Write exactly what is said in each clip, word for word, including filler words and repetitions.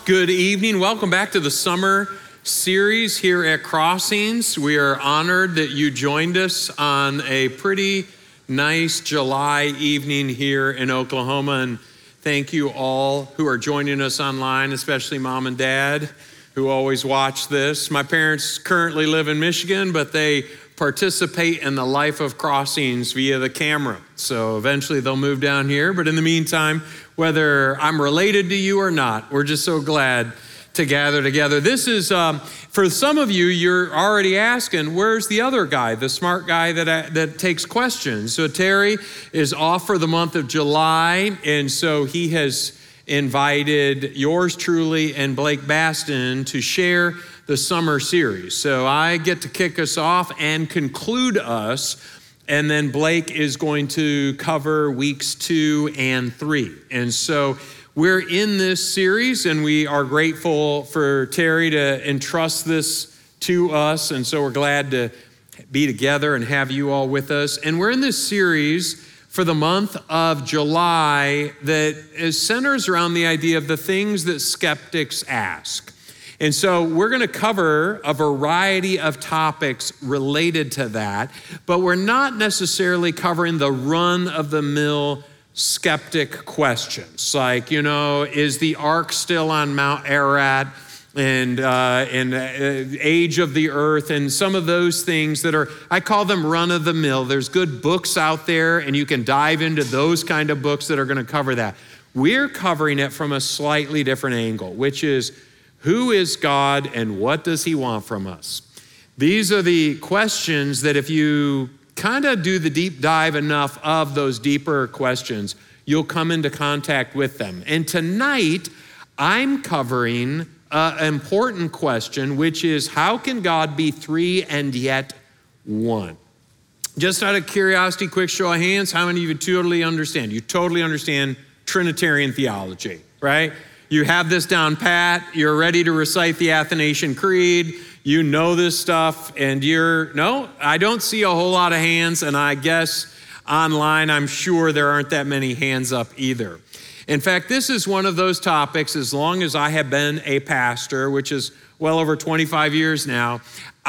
Good evening. Welcome back to the summer series here at Crossings. We are honored that you joined us on a pretty nice July evening here in Oklahoma. And thank you all who are joining us online, especially mom and dad who always watch this. My parents currently live in Michigan, but they participate in the life of Crossings via the camera. So eventually they'll move down here. But in the meantime, whether I'm related to you or not, we're just so glad to gather together. This is, um, for some of you, you're already asking, where's the other guy, the smart guy that, that takes questions? So Terry is off for the month of July, and so he has invited yours truly and Blake Baston to share the summer series. So I get to kick us off and conclude us, and then Blake is going to cover weeks two and three. And so we're in this series, and we are grateful for Terry to entrust this to us. And so we're glad to be together and have you all with us. And we're in this series for the month of July that is centers around the idea of the things that skeptics ask. And so we're going to cover a variety of topics related to that, but we're not necessarily covering the run-of-the-mill skeptic questions. Like, you know, is the ark still on Mount Ararat, and uh, and uh, age of the earth, and some of those things that are, I call them run-of-the-mill. There's good books out there, and you can dive into those kind of books that are going to cover that. We're covering it from a slightly different angle, which is, who is God and what does he want from us? These are the questions that if you kind of do the deep dive enough of those deeper questions, you'll come into contact with them. And tonight, I'm covering an important question, which is, how can God be three and yet one? Just out of curiosity, quick show of hands, how many of you totally understand? You totally understand Trinitarian theology, right? You have this down pat, you're ready to recite the Athanasian Creed, you know this stuff, and you're, no, I don't see a whole lot of hands, and I guess online, I'm sure there aren't that many hands up either. In fact, this is one of those topics, as long as I have been a pastor, which is well over twenty-five years now,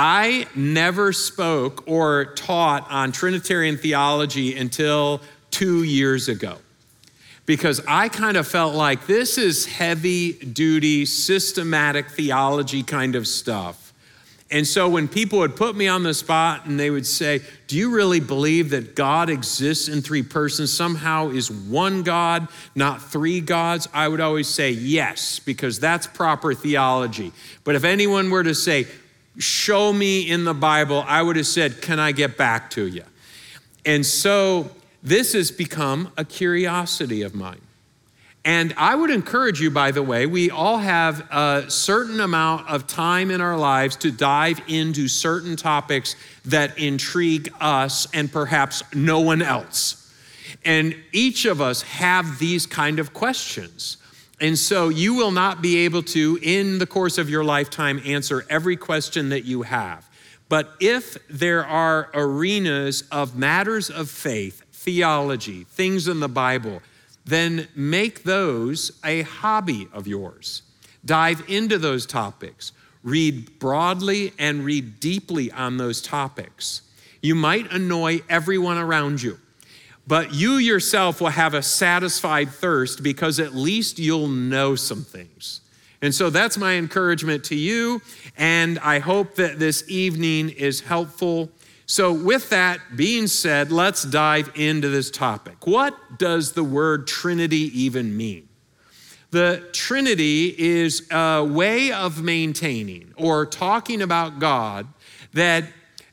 I never spoke or taught on Trinitarian theology until two years ago. Because I kind of felt like this is heavy duty, systematic theology kind of stuff. And so when people would put me on the spot and they would say, do you really believe that God exists in three persons, somehow is one God, not three gods? I would always say yes, because that's proper theology. But if anyone were to say, show me in the Bible, I would have said, can I get back to you? And so this has become a curiosity of mine. And I would encourage you, by the way, we all have a certain amount of time in our lives to dive into certain topics that intrigue us and perhaps no one else. And each of us have these kind of questions. And so you will not be able to, in the course of your lifetime, answer every question that you have. But if there are arenas of matters of faith, theology, things in the Bible, then make those a hobby of yours. Dive into those topics. Read broadly and read deeply on those topics. You might annoy everyone around you, but you yourself will have a satisfied thirst because at least you'll know some things. And so that's my encouragement to you, and I hope that this evening is helpful. So with that being said, let's dive into this topic. What does the word Trinity even mean? The Trinity is a way of maintaining or talking about God that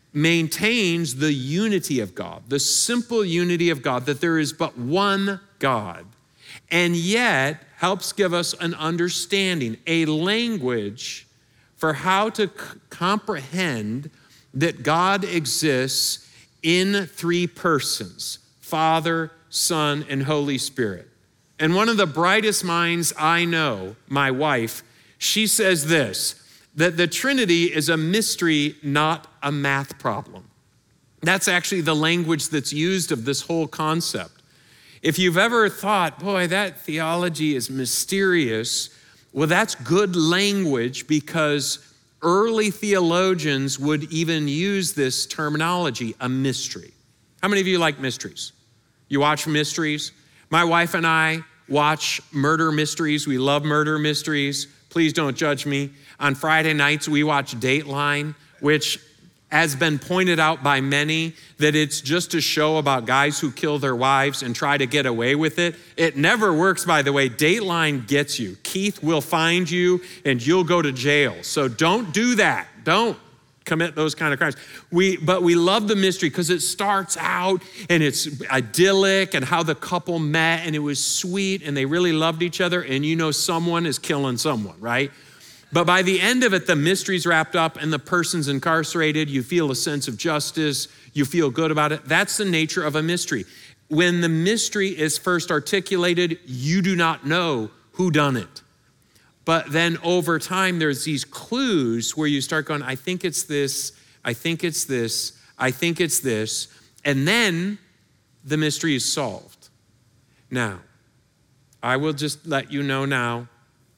maintains the unity of God, the simple unity of God, that there is but one God, and yet helps give us an understanding, a language for how to c- comprehend that God exists in three persons, Father, Son, and Holy Spirit. And one of the brightest minds I know, my wife, she says this, that the Trinity is a mystery, not a math problem. That's actually the language that's used of this whole concept. If you've ever thought, boy, that theology is mysterious, Well, that's good language because early theologians would even use this terminology, a mystery. How many of you like mysteries? You watch mysteries? My wife and I watch murder mysteries. We love murder mysteries. Please don't judge me. On Friday nights, we watch Dateline, which has been pointed out by many that it's just a show about guys who kill their wives and try to get away with it. It never works, by the way. Dateline gets you. Keith will find you and you'll go to jail. So don't do that. Don't commit those kind of crimes. We, but we love the mystery because it starts out and it's idyllic and how the couple met and it was sweet and they really loved each other and you know someone is killing someone, right? But by the end of it, the mystery's wrapped up and the person's incarcerated. You feel a sense of justice. You feel good about it. That's the nature of a mystery. When the mystery is first articulated, you do not know who done it. But then over time, there's these clues where you start going, I think it's this, I think it's this, I think it's this. And then the mystery is solved. Now, I will just let you know now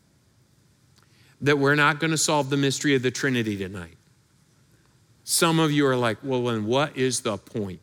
that we're not going to solve the mystery of the Trinity tonight. Some of you are like, well, then what is the point?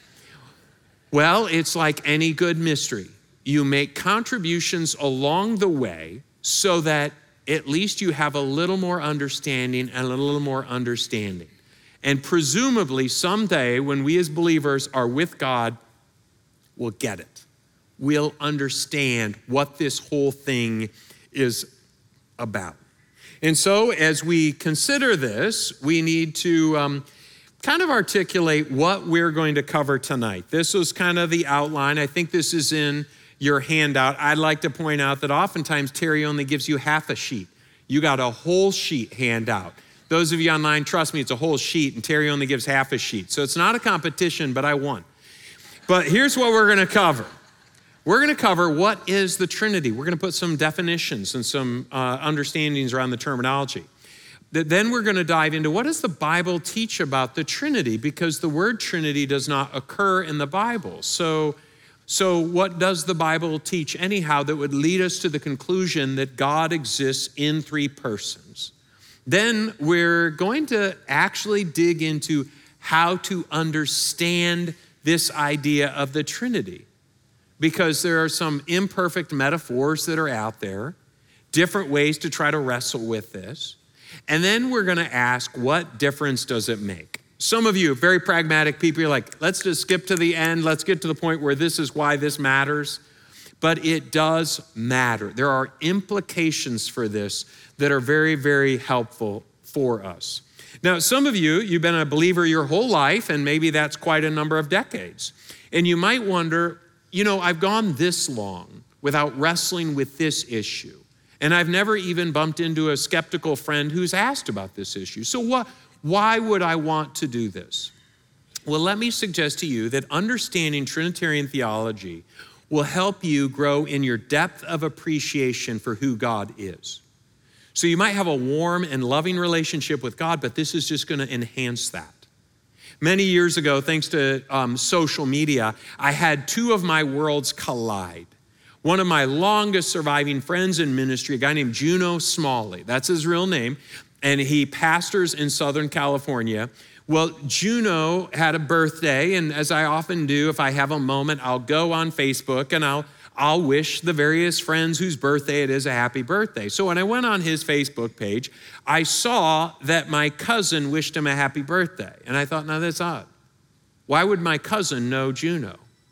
Well, it's like any good mystery. You make contributions along the way so that at least you have a little more understanding and a little more understanding. And presumably someday when we as believers are with God, we'll get it. We'll understand what this whole thing is about. And so as we consider this, we need to um, kind of articulate what we're going to cover tonight. This was kind of the outline. I think this is in your handout. I'd like to point out that oftentimes Terry only gives you half a sheet. You got a whole sheet handout. Those of you online, trust me, it's a whole sheet, and Terry only gives half a sheet. So it's not a competition, but I won. But here's what we're going to cover. We're going to cover what is the Trinity. We're going to put some definitions and some uh, understandings around the terminology. Then we're going to dive into what does the Bible teach about the Trinity, because the word Trinity does not occur in the Bible. So, so what does the Bible teach anyhow that would lead us to the conclusion that God exists in three persons? Then we're going to actually dig into how to understand this idea of the Trinity, because there are some imperfect metaphors that are out there, different ways to try to wrestle with this. And then we're going to ask, what difference does it make? Some of you, very pragmatic people, you're like, let's just skip to the end. Let's get to the point where this is why this matters. But it does matter. There are implications for this that are very, very helpful for us. Now, some of you, you've been a believer your whole life, and maybe that's quite a number of decades. And you might wonder, you know, I've gone this long without wrestling with this issue. And I've never even bumped into a skeptical friend who's asked about this issue. So what, why would I want to do this? Well, let me suggest to you that understanding Trinitarian theology will help you grow in your depth of appreciation for who God is. So you might have a warm and loving relationship with God, but this is just going to enhance that. Many years ago, thanks to um, social media, I had two of my worlds collide. One of my longest surviving friends in ministry, a guy named Juno Smalley, that's his real name, and he pastors in Southern California. Well, Juno had a birthday, and as I often do, if I have a moment, I'll go on Facebook and I'll I'll wish the various friends whose birthday it is a happy birthday. So when I went on his Facebook page, I saw that my cousin wished him a happy birthday. And I thought, now that's odd. Why would my cousin know Juno?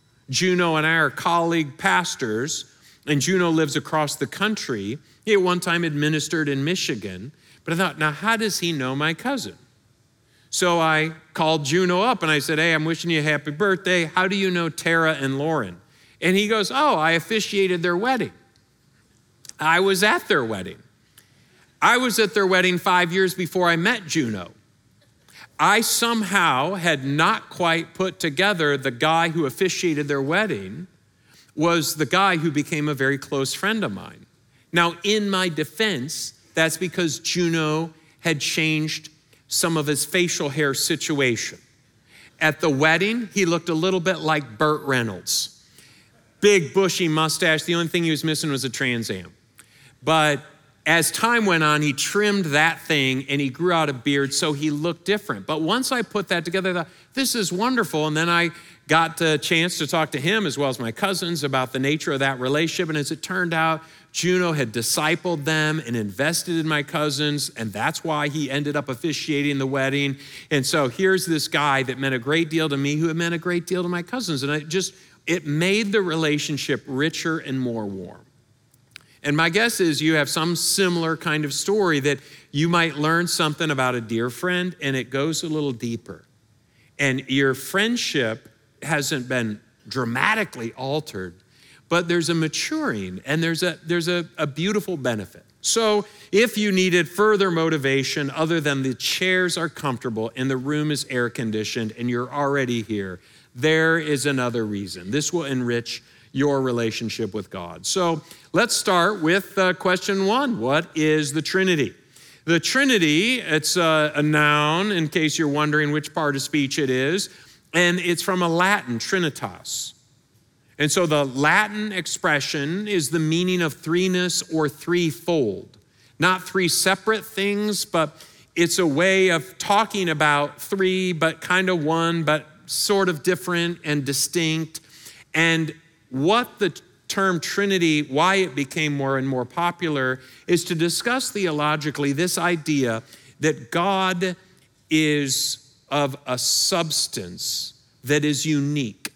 Juno and I are colleague pastors, and Juno lives across the country. He at one time administered in Michigan. But I thought, now how does he know my cousin? So I called Juno up and I said, hey, I'm wishing you a happy birthday. How do you know Tara and Lauren? And he goes, oh, I officiated their wedding. I was at their wedding. I was at their wedding five years before I met Juno. I somehow had not quite put together the guy who officiated their wedding was the guy who became a very close friend of mine. Now, in my defense, that's because Juno had changed some of his facial hair situation. At the wedding, he looked a little bit like Burt Reynolds. Big bushy mustache. The only thing he was missing was a Trans Am. But as time went on, he trimmed that thing and he grew out a beard so he looked different. But once I put that together, I thought, this is wonderful. And then I got a chance to talk to him as well as my cousins about the nature of that relationship. And as it turned out, Juno had discipled them and invested in my cousins, and that's why he ended up officiating the wedding. And so here's this guy that meant a great deal to me who had meant a great deal to my cousins. And it just, it made the relationship richer and more warm. And my guess is you have some similar kind of story that you might learn something about a dear friend and it goes a little deeper. And your friendship hasn't been dramatically altered, but there's a maturing and there's a there's a, a beautiful benefit. So if you needed further motivation other than the chairs are comfortable and the room is air conditioned and you're already here, there is another reason. This will enrich your relationship with God. So let's start with uh, question one. What is the Trinity? The Trinity, it's a, a noun in case you're wondering which part of speech it is, and it's from a Latin, trinitas. And so the Latin expression is the meaning of threeness or threefold. Not three separate things, but it's a way of talking about three, but kind of one, but sort of different and distinct. And what the term Trinity, why it became more and more popular, is to discuss theologically this idea that God is of a substance that is unique,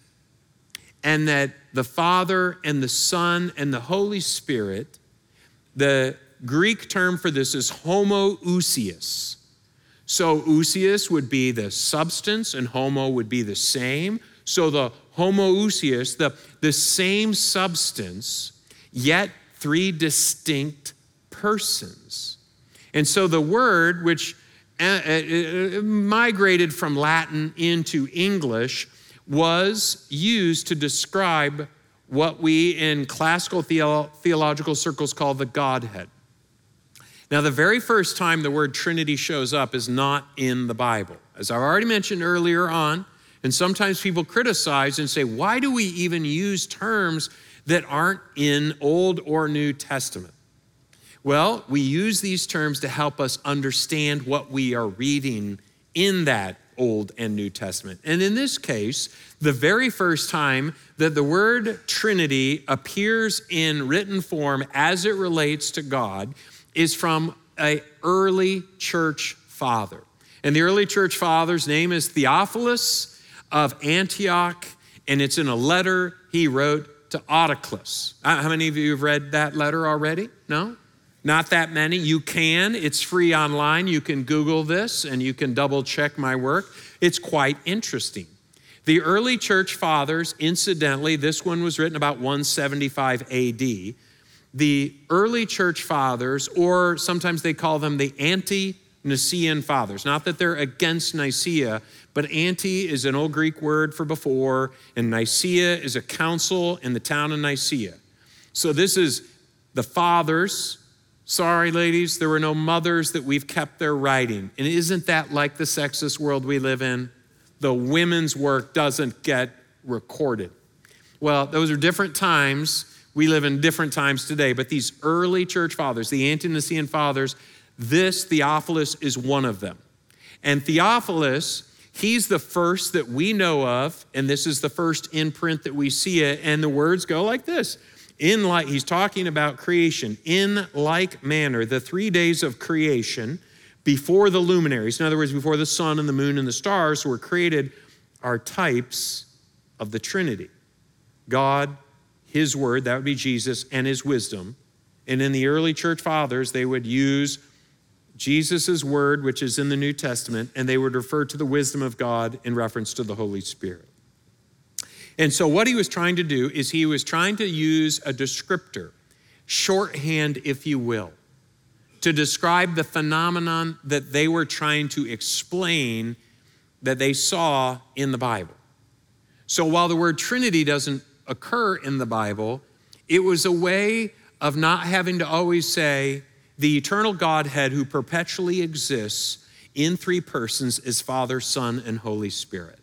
and that the Father and the Son and the Holy Spirit, the Greek term for this is homoousios. So ousios would be the substance and homo would be the same. So the homoousios, the, the same substance, yet three distinct persons. And so the word, which uh, uh, migrated from Latin into English, was used to describe what we in classical theo- theological circles call the Godhead. Now, the very first time the word Trinity shows up is not in the Bible. As I've already mentioned earlier on, and sometimes people criticize and say, why do we even use terms that aren't in Old or New Testament? Well, we use these terms to help us understand what we are reading in that Old and New Testament. And in this case, the very first time that the word Trinity appears in written form as it relates to God is from an early church father. And the early church father's name is Theophilus of Antioch, and it's in a letter he wrote to Autoclus. How many of you have read that letter already? No? Not that many. You can. It's free online. You can Google this and you can double check my work. It's quite interesting. The early church fathers, incidentally, this one was written about one seventy-five A D. The early church fathers, or sometimes they call them the ante-Nicene fathers. Not that they're against Nicaea, but ante is an old Greek word for before, and Nicaea is a council in the town of Nicaea. So this is the fathers. Sorry, ladies, there were no mothers that we've kept their writing. And isn't that like the sexist world we live in? The women's work doesn't get recorded. Well, those are different times. We live in different times today, but these early church fathers, the ante-Nicene fathers, this Theophilus is one of them. And Theophilus, he's the first that we know of, and this is the first imprint that we see it, and the words go like this. In like, he's talking about creation. In like manner, the three days of creation before the luminaries, in other words, before the sun and the moon and the stars were created, are types of the Trinity. God, his word, that would be Jesus, and his wisdom. And in the early church fathers, they would use Jesus' word, which is in the New Testament, and they would refer to the wisdom of God in reference to the Holy Spirit. And so what he was trying to do is he was trying to use a descriptor, shorthand, if you will, to describe the phenomenon that they were trying to explain that they saw in the Bible. So while the word Trinity doesn't occur in the Bible, it was a way of not having to always say the eternal Godhead who perpetually exists in three persons is Father, Son, and Holy Spirit.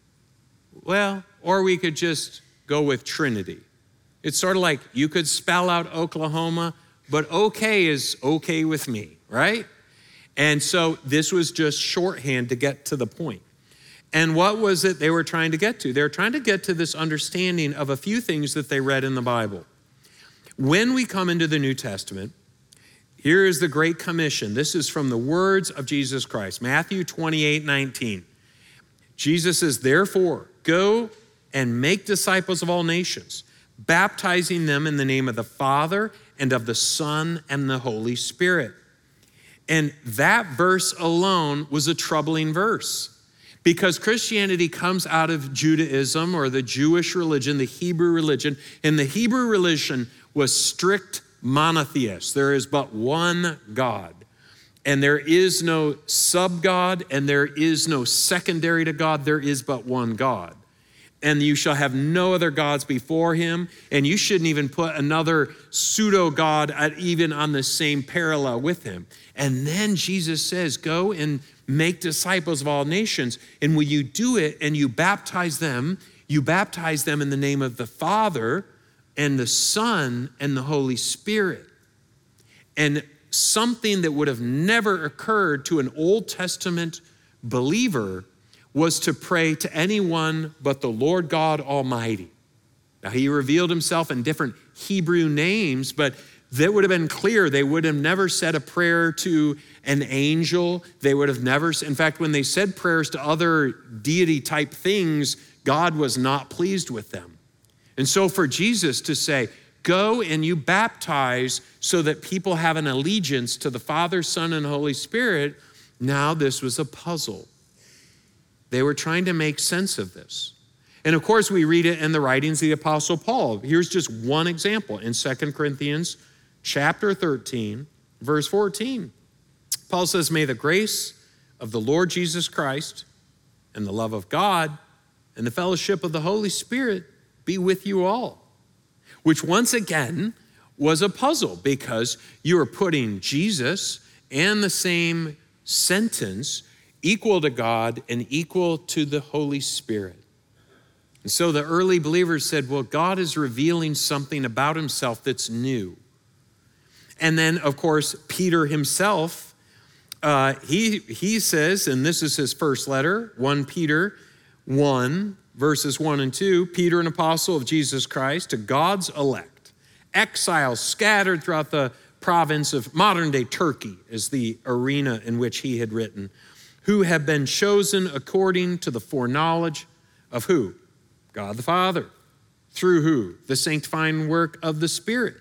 Well, or we could just go with Trinity. It's sort of like you could spell out Oklahoma, but okay is okay with me, right? And so this was just shorthand to get to the point. And what was it they were trying to get to? They were trying to get to this understanding of a few things that they read in the Bible. When we come into the New Testament, here is the Great Commission. This is from the words of Jesus Christ, Matthew twenty-eight nineteen. Jesus says, therefore, go and make disciples of all nations, baptizing them in the name of the Father and of the Son and the Holy Spirit. And that verse alone was a troubling verse because Christianity comes out of Judaism or the Jewish religion, the Hebrew religion. And the Hebrew religion was strict monotheist. There is but one God. And there is no sub-God, and there is no secondary to God. There is but one God. And you shall have no other gods before him, and you shouldn't even put another pseudo-God at, even on the same parallel with him. And then Jesus says, go and make disciples of all nations. And when you do it and you baptize them, you baptize them in the name of the Father and the Son and the Holy Spirit. And something that would have never occurred to an Old Testament believer was to pray to anyone but the Lord God Almighty. Now, he revealed himself in different Hebrew names, but that would have been clear. They would have never said a prayer to an angel. They would have never, in fact, when they said prayers to other deity type things, God was not pleased with them. And so for Jesus to say, go and you baptize so that people have an allegiance to the Father, Son, and Holy Spirit. Now this was a puzzle. They were trying to make sense of this. And of course, we read it in the writings of the Apostle Paul. Here's just one example in Second Corinthians chapter thirteen, verse fourteen. Paul says, may the grace of the Lord Jesus Christ and the love of God and the fellowship of the Holy Spirit be with you all. Which once again was a puzzle because you were putting Jesus and the same sentence equal to God and equal to the Holy Spirit. And so the early believers said, well, God is revealing something about himself that's new. And then, of course, Peter himself, uh, he, he says, and this is his first letter, First Peter one, verses one and two, Peter, an apostle of Jesus Christ, to God's elect, exiles scattered throughout the province of modern-day Turkey is the arena in which he had written, who have been chosen according to the foreknowledge of who? God the Father. Through who? The sanctifying work of the Spirit.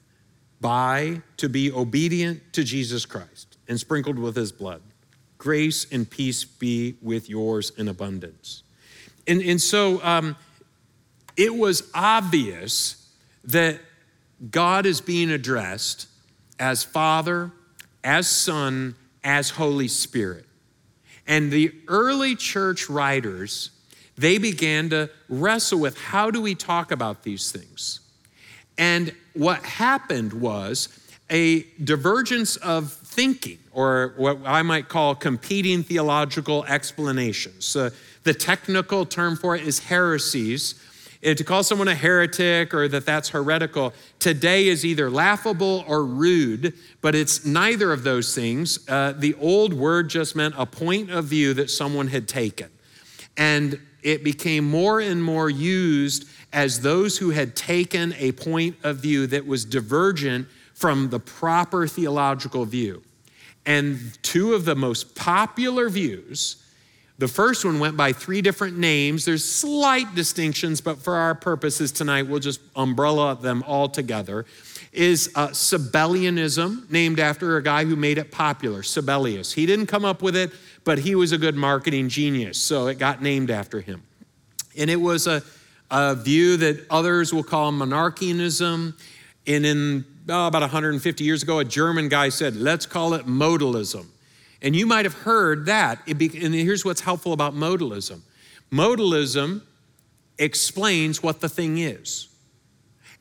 By to be obedient to Jesus Christ and sprinkled with his blood. Grace and peace be with yours in abundance. And, and so um, it was obvious that God is being addressed as Father, as Son, as Holy Spirit. And the early church writers, they began to wrestle with how do we talk about these things? And what happened was a divergence of thinking, or what I might call competing theological explanations. Uh, the technical term for it is heresies. And to call someone a heretic or that that's heretical today is either laughable or rude, but it's neither of those things. Uh, the old word just meant a point of view that someone had taken. And it became more and more used as those who had taken a point of view that was divergent from the proper theological view. And two of the most popular views, the first one went by three different names. There's slight distinctions, but for our purposes tonight, we'll just umbrella them all together, is uh, Sabellianism, named after a guy who made it popular, Sabellius. He didn't come up with it, but he was a good marketing genius, so it got named after him. And it was a, a view that others will call monarchianism. And in oh, about one hundred fifty years ago, a German guy said, let's call it modalism. And you might have heard that. It be, and here's what's helpful about modalism. Modalism explains what the thing is.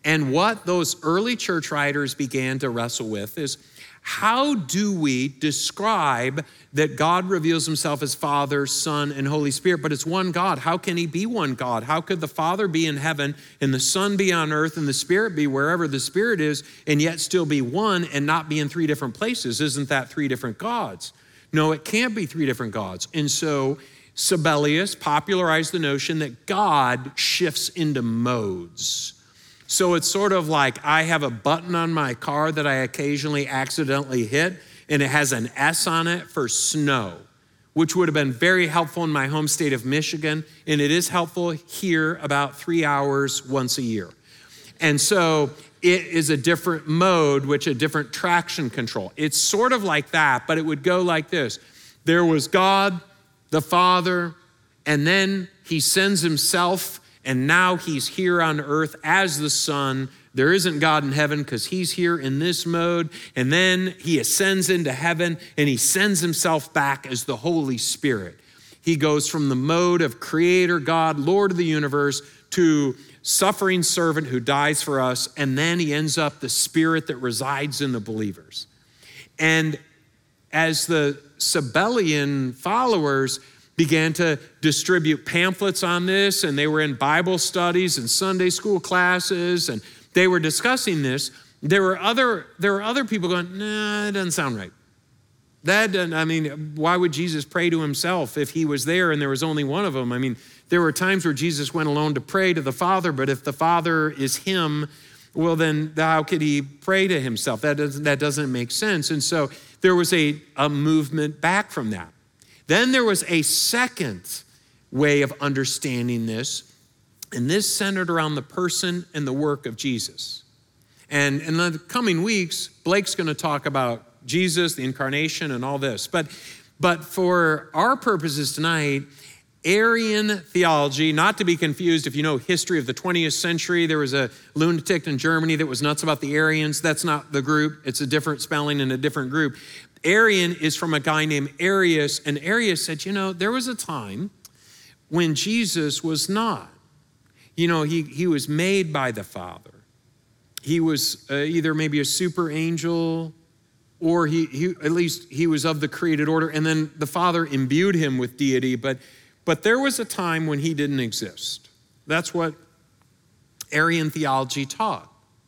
And what those early church writers began to wrestle with is, how do we describe that God reveals himself as Father, Son, and Holy Spirit, but it's one God? How can he be one God? How could the Father be in heaven and the Son be on earth and the Spirit be wherever the Spirit is and yet still be one and not be in three different places? Isn't that three different gods? No, it can't be three different gods. And so Sabellius popularized the notion that God shifts into modes. So it's sort of like I have a button on my car that I occasionally accidentally hit, and it has an S on it for snow, which would have been very helpful in my home state of Michigan, and it is helpful here about three hours once a year. And so it is a different mode, which a different traction control. It's sort of like that, but it would go like this. There was God, the Father, and then he sends himself, and now he's here on earth as the Son. There isn't God in heaven because he's here in this mode. And then he ascends into heaven and he sends himself back as the Holy Spirit. He goes from the mode of creator God, Lord of the universe, to suffering servant who dies for us. And then he ends up the Spirit that resides in the believers. And as the Sabellian followers began to distribute pamphlets on this, and they were in Bible studies and Sunday school classes, and they were discussing this, there were other there were other people going, nah, it doesn't sound right. That doesn't, I mean, why would Jesus pray to himself if he was there and there was only one of them? I mean, there were times where Jesus went alone to pray to the Father, but if the Father is him, well, then how could he pray to himself? That doesn't, that doesn't make sense. And so there was a, a movement back from that. Then there was a second way of understanding this, and this centered around the person and the work of Jesus. And in the coming weeks, Blake's going to talk about Jesus, the incarnation, and all this. But, but for our purposes tonight, Arian theology, not to be confused if you know history of the twentieth century, there was a lunatic in Germany that was nuts about the Arians. That's not the group. It's a different spelling and a different group. Arian is from a guy named Arius, and Arius said, you know, there was a time when Jesus was not. You know, he, he was made by the Father. He was uh, either maybe a super angel, or he, he at least he was of the created order, and then the Father imbued him with deity, but, but there was a time when he didn't exist. That's what Arian theology taught.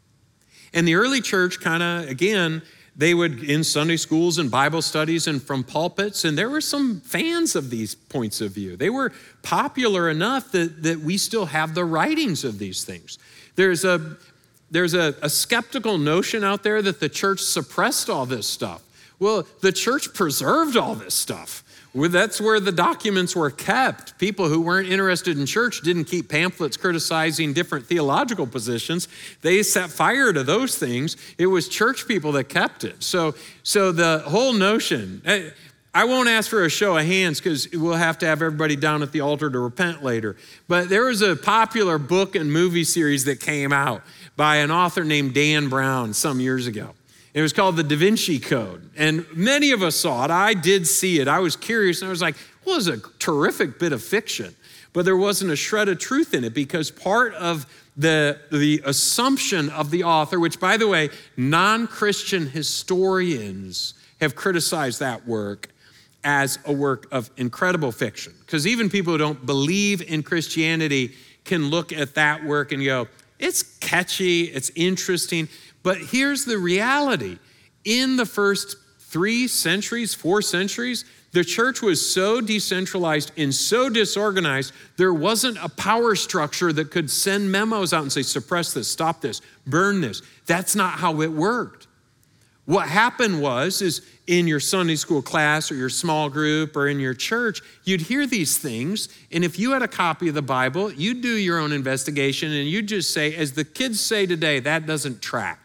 And the early church kind of, again, they would, in Sunday schools and Bible studies and from pulpits, and there were some fans of these points of view. They were popular enough that, that we still have the writings of these things. There's a, there's a, a skeptical notion out there that the church suppressed all this stuff. Well, the church preserved all this stuff. Well, that's where the documents were kept. People who weren't interested in church didn't keep pamphlets criticizing different theological positions. They set fire to those things. It was church people that kept it. So, so the whole notion, I won't ask for a show of hands because we'll have to have everybody down at the altar to repent later. But there was a popular book and movie series that came out by an author named Dan Brown some years ago. It was called The Da Vinci Code. And many of us saw it. I did see it. I was curious, and I was like, well, it was a terrific bit of fiction. But there wasn't a shred of truth in it, because part of the, the assumption of the author, which, by the way, non-Christian historians have criticized that work as a work of incredible fiction. Because even people who don't believe in Christianity can look at that work and go, it's catchy, it's interesting. But here's the reality. In the first three centuries, four centuries, the church was so decentralized and so disorganized, there wasn't a power structure that could send memos out and say, suppress this, stop this, burn this. That's not how it worked. What happened was, is in your Sunday school class or your small group or in your church, you'd hear these things, and if you had a copy of the Bible, you'd do your own investigation, and you'd just say, as the kids say today, that doesn't track.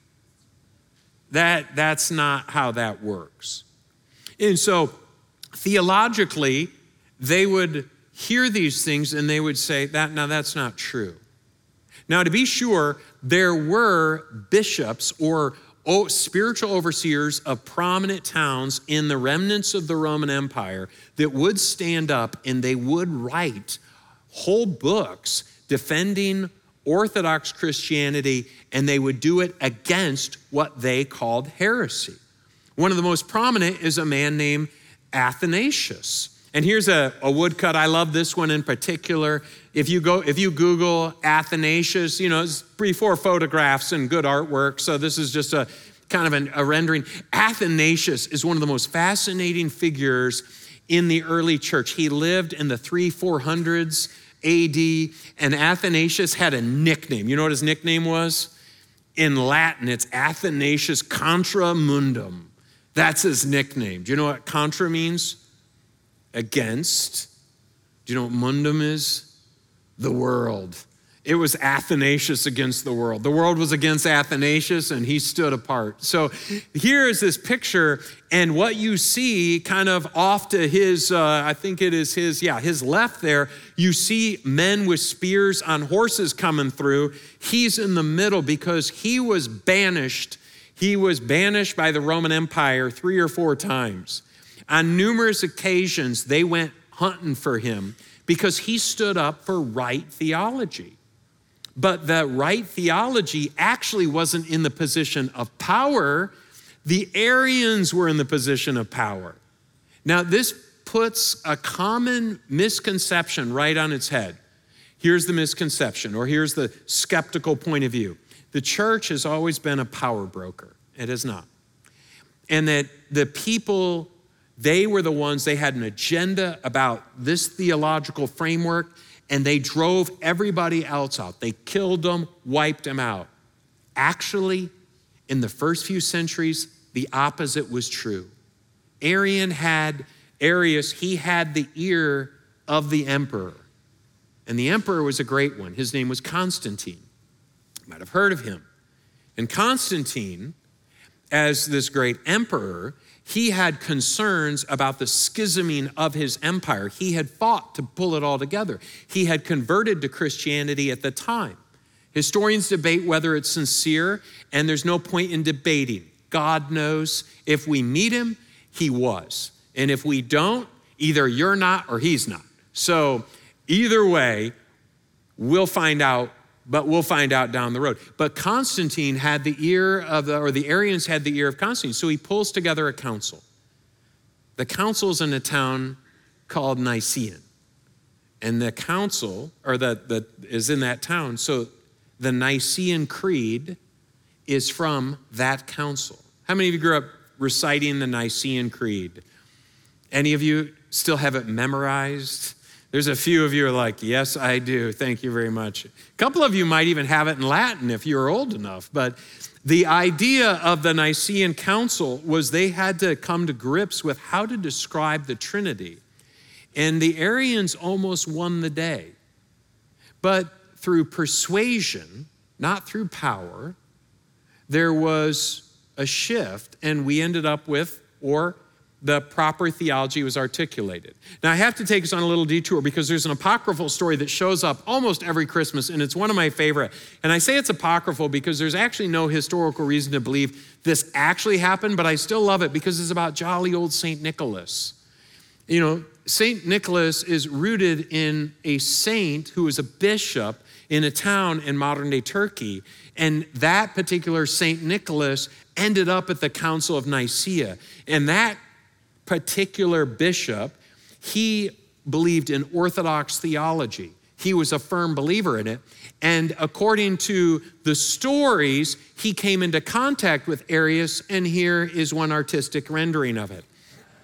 That, that's not how that works. And so theologically, they would hear these things and they would say, that now that's not true. Now, to be sure, there were bishops or spiritual overseers of prominent towns in the remnants of the Roman Empire that would stand up and they would write whole books defending Orthodox Christianity, and they would do it against what they called heresy. One of the most prominent is a man named Athanasius. And here's a, a woodcut. I love this one in particular. If you go, if you Google Athanasius, you know, it's three, four photographs and good artwork. So this is just a kind of an, a rendering. Athanasius is one of the most fascinating figures in the early church. He lived in the three, four hundreds A D, and Athanasius had a nickname. You know what his nickname was? In Latin, it's Athanasius Contra Mundum. That's his nickname. Do you know what contra means? Against. Do you know what mundum is? The world. It was Athanasius against the world. The world was against Athanasius, and he stood apart. So here is this picture, and what you see kind of off to his, uh, I think it is his, yeah, his left there, you see men with spears on horses coming through. He's in the middle because he was banished. He was banished by the Roman Empire three or four times. On numerous occasions, they went hunting for him because he stood up for right theology. But the right theology actually wasn't in the position of power. The Arians were in the position of power. Now, this puts a common misconception right on its head. Here's the misconception, or here's the skeptical point of view. The church has always been a power broker. It is not. And that the people, they were the ones, they had an agenda about this theological framework, and they drove everybody else out. They killed them, wiped them out. Actually, in the first few centuries, the opposite was true. Arian had, Arius, he had the ear of the emperor. And the emperor was a great one. His name was Constantine. You might have heard of him. And Constantine, as this great emperor, he had concerns about the schisming of his empire. He had fought to pull it all together. He had converted to Christianity at the time. Historians debate whether it's sincere, and there's no point in debating. God knows. If we meet him, he was. And if we don't, either you're not or he's not. So either way, we'll find out, but we'll find out down the road. But Constantine had the ear of the, or the Arians had the ear of Constantine, so he pulls together a council. The council's in a town called Nicaea. And the council, or the, the is in that town, so the Nicene Creed is from that council. How many of you grew up reciting the Nicene Creed? Any of you still have it memorized? There's a few of you who are like, yes, I do. Thank you very much. A couple of you might even have it in Latin if you're old enough. But the idea of the Nicene Council was they had to come to grips with how to describe the Trinity. And the Arians almost won the day. But through persuasion, not through power, there was a shift, and we ended up with, or the proper theology was articulated. Now, I have to take us on a little detour because there's an apocryphal story that shows up almost every Christmas, and it's one of my favorite. And I say it's apocryphal because there's actually no historical reason to believe this actually happened, but I still love it because it's about jolly old Saint Nicholas. You know, Saint Nicholas is rooted in a saint who was a bishop in a town in modern-day Turkey, and that particular Saint Nicholas ended up at the Council of Nicaea, and that particular bishop, he believed in Orthodox theology. He was a firm believer in it. And according to the stories, he came into contact with Arius, and here is one artistic rendering of it.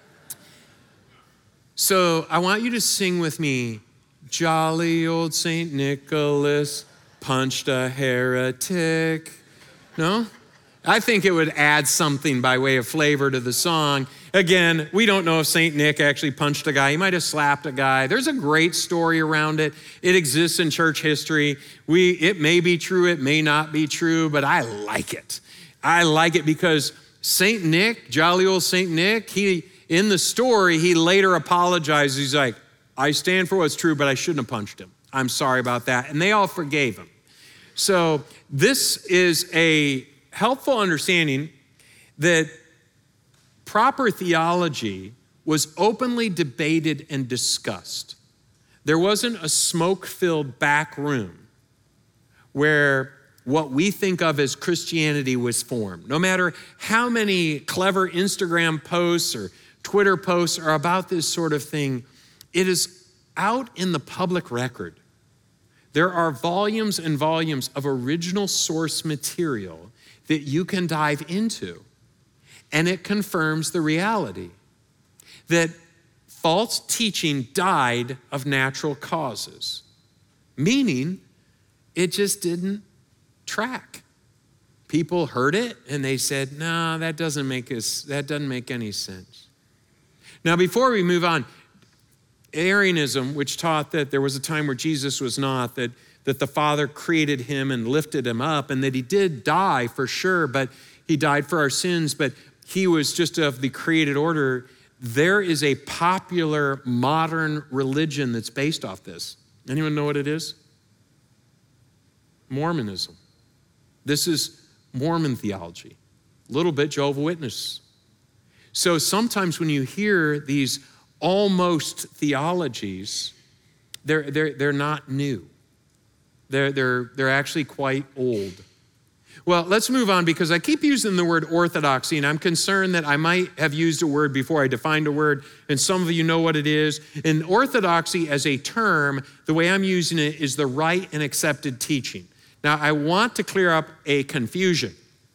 So I want you to sing with me, jolly old Saint Nicholas punched a heretic. No? I think it would add something by way of flavor to the song. Again, we don't know if Saint Nick actually punched a guy. He might have slapped a guy. There's a great story around it. It exists in church history. We, it may be true, it may not be true, but I like it. I like it because Saint Nick, jolly old Saint Nick, he, in the story, he later apologized. He's like, I stand for what's true, but I shouldn't have punched him. I'm sorry about that. And they all forgave him. So this is a helpful understanding that proper theology was openly debated and discussed. There wasn't a smoke-filled back room where what we think of as Christianity was formed. No matter how many clever Instagram posts or Twitter posts are about this sort of thing, it is out in the public record. There are volumes and volumes of original source material that you can dive into, and it confirms the reality that false teaching died of natural causes, meaning it just didn't track. People heard it and they said, no, that doesn't make us, that doesn't make any sense. Now, before we move on, Arianism, which taught that there was a time where Jesus was not, that, that the Father created him and lifted him up, and that he did die for sure, but he died for our sins, but he was just of the created order. There is a popular modern religion that's based off this. Anyone know what it is? Mormonism. This is Mormon theology. A little bit Jehovah's Witness. So sometimes when you hear these almost theologies, they're, they're, they're not new. They're, they're, they're actually quite old. Well, let's move on because I keep using the word orthodoxy, and I'm concerned that I might have used a word before I defined a word, and some of you know what it is. And orthodoxy as a term, the way I'm using it is the right and accepted teaching. Now, I want to clear up a confusion.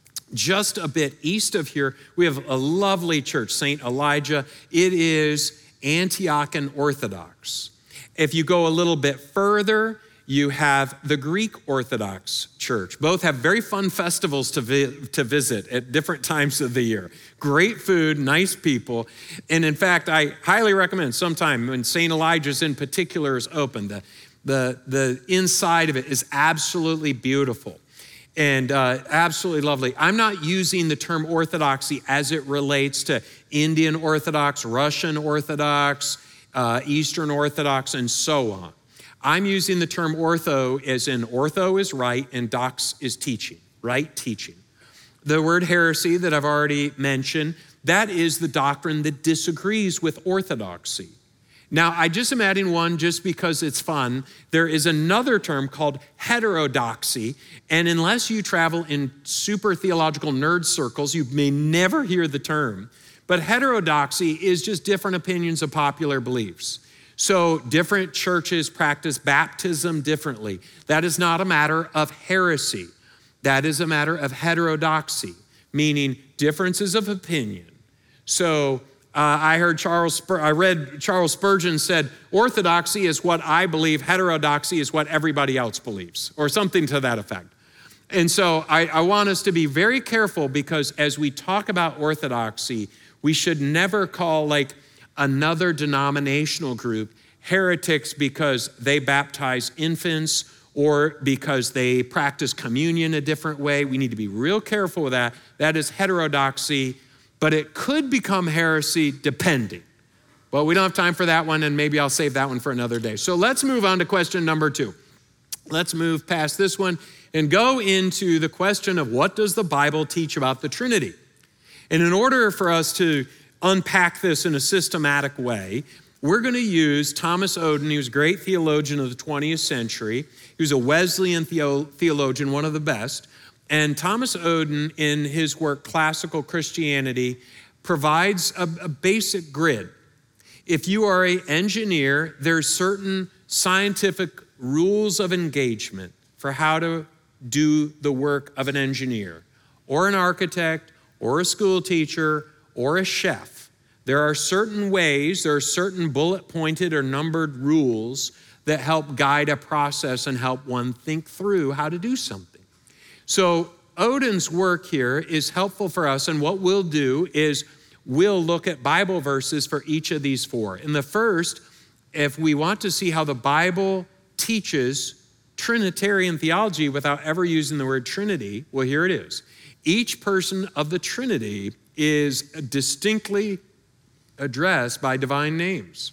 Just a bit east of here, we have a lovely church, Saint Elijah. It is Antiochian Orthodox. If you go a little bit further, you have the Greek Orthodox Church. Both have very fun festivals to, vi- to visit at different times of the year. Great food, nice people. And in fact, I highly recommend sometime when Saint Elijah's in particular is open, the, the, the inside of it is absolutely beautiful and uh, absolutely lovely. I'm not using the term orthodoxy as it relates to Indian Orthodox, Russian Orthodox, uh, Eastern Orthodox, and so on. I'm using the term ortho as in ortho is right and dox is teaching, right teaching. The word heresy that I've already mentioned, that is the doctrine that disagrees with orthodoxy. Now, I just am adding one just because it's fun. There is another term called heterodoxy, and unless you travel in super theological nerd circles, you may never hear the term. But heterodoxy is just different opinions of popular beliefs. So different churches practice baptism differently. That is not a matter of heresy. That is a matter of heterodoxy, meaning differences of opinion. So uh, I heard Charles, Spur- I read Charles Spurgeon said, orthodoxy is what I believe, heterodoxy is what everybody else believes, or something to that effect. And so I, I want us to be very careful because as we talk about orthodoxy, we should never call like another denominational group heretics because they baptize infants or because they practice communion a different way. We need to be real careful with that. That is heterodoxy, but it could become heresy depending. But we don't have time for that one, and maybe I'll save that one for another day. So let's move on to question number two. Let's move past this one and go into the question of what does the Bible teach about the Trinity? And in order for us to unpack this in a systematic way, we're going to use Thomas Oden. He was a great theologian of the twentieth century. He was a Wesleyan theo- theologian, one of the best. And Thomas Oden, in his work, Classical Christianity, provides a, a basic grid. If you are an engineer, there's certain scientific rules of engagement for how to do the work of an engineer, or an architect, or a school teacher, or a chef. There are certain ways, there are certain bullet-pointed or numbered rules that help guide a process and help one think through how to do something. So Oden's work here is helpful for us, and what we'll do is we'll look at Bible verses for each of these four. In the first, if we want to see how the Bible teaches Trinitarian theology without ever using the word Trinity, well, here it is. Each person of the Trinity is distinctly addressed by divine names.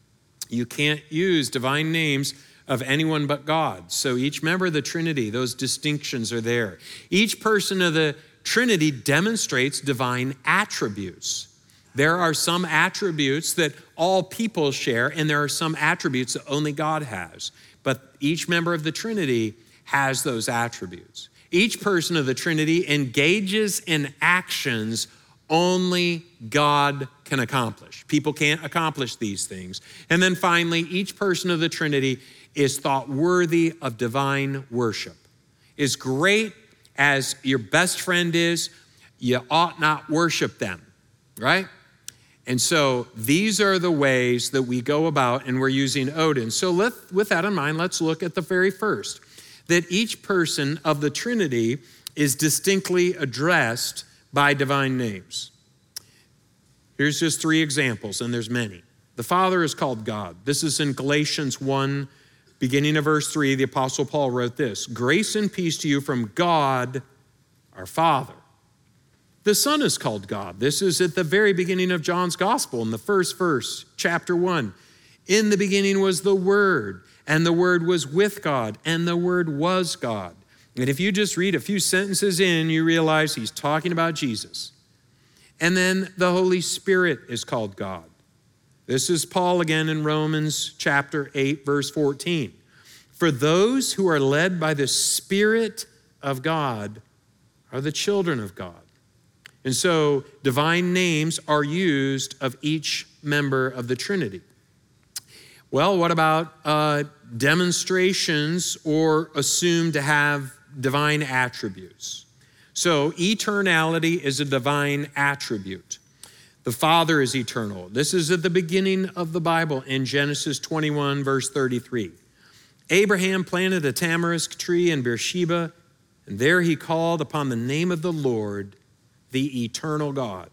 You can't use divine names of anyone but God. So each member of the Trinity, those distinctions are there. Each person of the Trinity demonstrates divine attributes. There are some attributes that all people share, and there are some attributes that only God has. But each member of the Trinity has those attributes. Each person of the Trinity engages in actions only God can accomplish. People can't accomplish these things. And then finally, each person of the Trinity is thought worthy of divine worship. As great as your best friend is, you ought not worship them, right? And so these are the ways that we go about, and we're using Odin. So let, with that in mind, let's look at the very first, that each person of the Trinity is distinctly addressed by divine names. Here's just three examples, and there's many. The Father is called God. This is in Galatians one, beginning of verse three, the Apostle Paul wrote this: grace and peace to you from God, our Father. The Son is called God. This is at the very beginning of John's Gospel, in the first verse, chapter one. In the beginning was the Word, and the Word was with God, and the Word was God. And if you just read a few sentences in, you realize he's talking about Jesus. And then the Holy Spirit is called God. This is Paul again in Romans chapter eight, verse fourteen. For those who are led by the Spirit of God are the children of God. And so divine names are used of each member of the Trinity. Well, what about uh, demonstrations or assumed to have divine attributes? So eternality is a divine attribute. The Father is eternal. This is at the beginning of the Bible in Genesis twenty-one, verse thirty-three. Abraham planted a tamarisk tree in Beersheba, and there he called upon the name of the Lord, the eternal God.